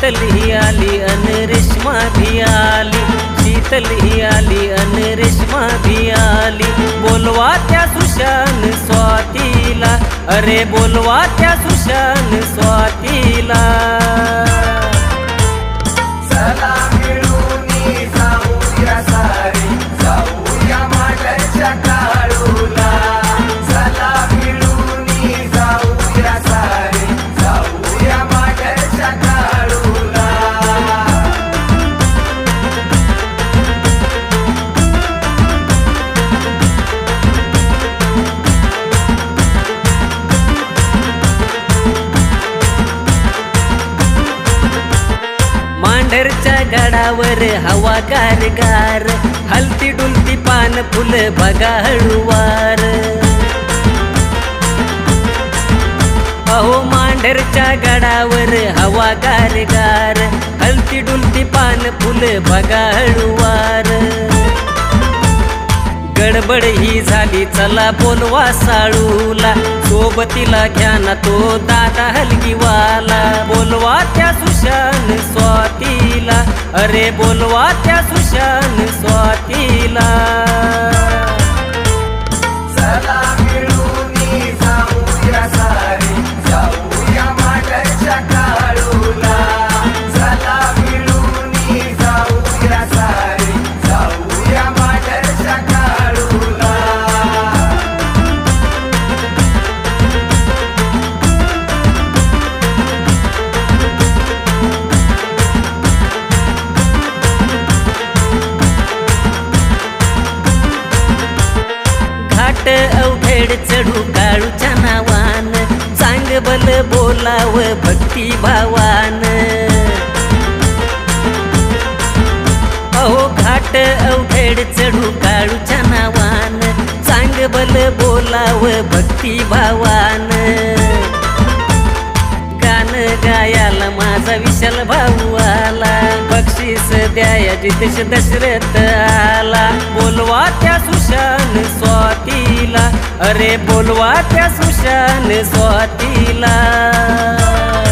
शीतल ही आली अन रेश्मा भी आली, शीतल ही आली अन रेश्मा भी आली। बोलवा त्या सुशान स्वातीला, अरे बोलवा त्या सुशान स्वातीला। चला मिळूनी जाऊया सारी, जाऊया माठाच्या काळूला। चला मिळूनी जाऊया सारी, जाऊया माठाच्या काळूला। मांढरच्या गडावर हवा गारगार, हलती डुलती पान फुल बघा हळूवार। अहो मांढरच्या गडावर हवा गारगार, हलती डुलती पान फुल बघा हळूवार। गडबड ही झाली चला बोलवा साळूला, सोबतीला घ्या ना तो दादा हलगीवाला। बोलवा त्या सुशान स्वातीला, अरे बोलवा त्या सुशान स्वातीला। चला मिळूनी जाऊया सारी, जाऊया माठाच्या काळूला। चला मिळूनी जाऊया सारी, जाऊया माठाच्या काळूला। घाट अवघड चढू काळूच्या नावान, चांग बल बोलाव भक्ती भावान। अहो घाट अवघड चढू काळूच्या नावान, चांग बल बोलाव भक्ती भावान। गान गायाला माझा विशाल भाऊ आला, बक्षीस द्याया जितेश दशरथ आला। बोलवा त्या सुशान स्वातीला, अरे बोलवा त्या सुशान स्वातीला।